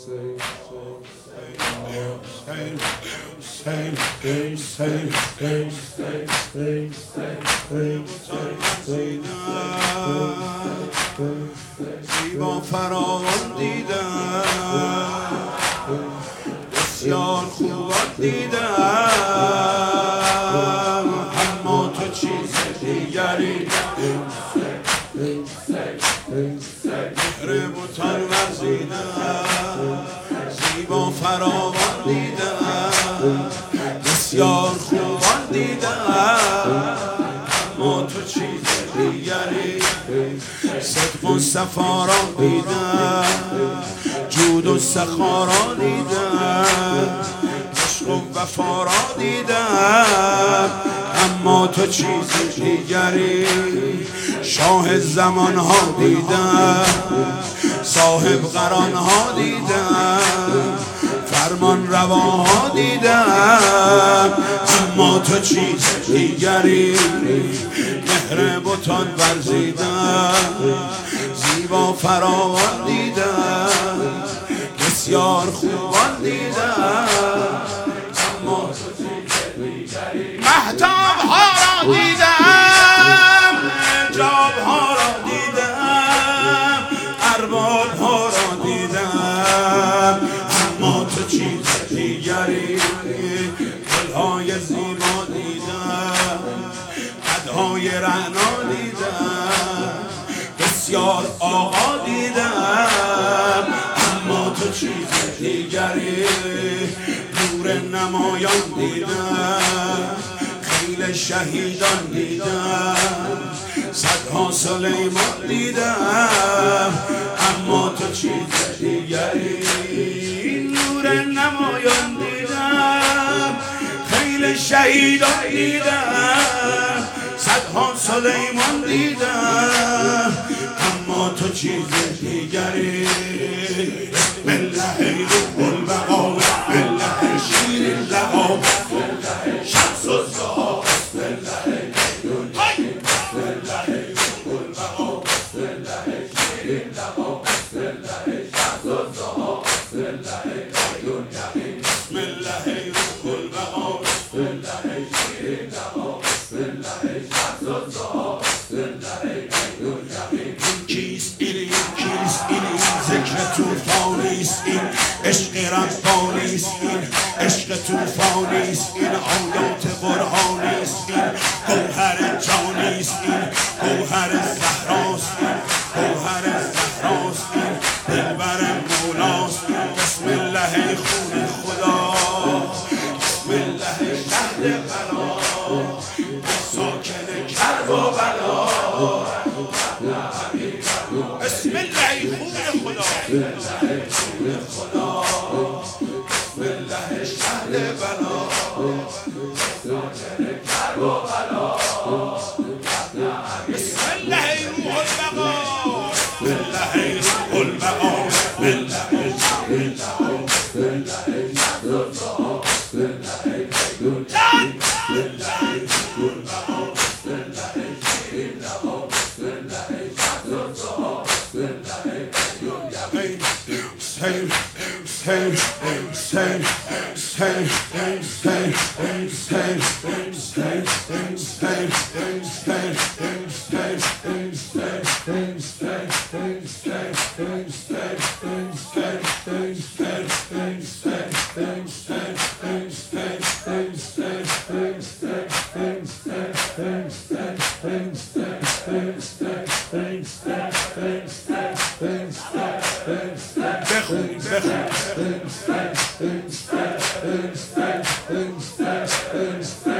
زیبا فراوان دیدم، بسیار خوبان دیدم، اما تو چیز دیگری مهر بتان ورزیدم. زیبا فراوان دیدم، بسیار خوبان دیدم، اما تو چیز دیگری صدق و صفا را دیدم، جود و سخا را دیدم، عشق و وفا را دیدم، اما تو چیز دیگری شاه زمان ها دیدم، صاحب قران ها دیدم، فرمان رواها دیدم، اما تو چیز دیگری مهر بتان ورزیدم. زیبا فراوان دیدم، بسیار خوبان دیدم، اما تو چیز دیگری مهتاب ها را دیدم، جاب ها را دیدم، ارباب ها را دیدم، اما تو چیز دیگری گلهای زیبا دیدم، قدهای رعنا دیدم، بسیار آقا دیدم، اما تو چیز دیگری نور نمایان دیدم، خیل شهیدان دیدم، صدها سلیمان دیدم، اما تو چیز دیگری نور نمایان دیدم، خیل شهیدان دیدم، صدها سلیمان دیدم، اما تو چیز دیگری بسم الله روح البقا، بسم الله شیر اللقا، بسم الله شمس الضحی، بسم الله بسم الله روح البقا، بسم الله شیر اللقا، بسم الله شمس الضحی، بسم الله عین یقین، بسم الله روح البقا، بسم الله شیر اللقا، بسم الله شمس الضحی، بسم الله عین یقین. کیست این کیست این ذکر طوفانیست این عشق ربانیست این عشق طوفانیست این آیات قرآنیست این گوهر جانیست این گوهر زهراست این گوهر زهراست این دلبر مولاست بسم الله خون خدا بسم الله شهر بلا ساکن کرب و بلا بسم الله خون خدا بسم الله خون خدا بسم الله شهر بلا ساکن کرب و بلا بسم الله روح البقا بسم الله روح البقا بسم الله شهر بلا بسم الله شهر بلا بسم الله عین بسم الله روح البقا بسم الله شهر بلا بسم الله شهر بلا بسم الله عین یقین Same, same, same, same, same, same, same, same, same, bخون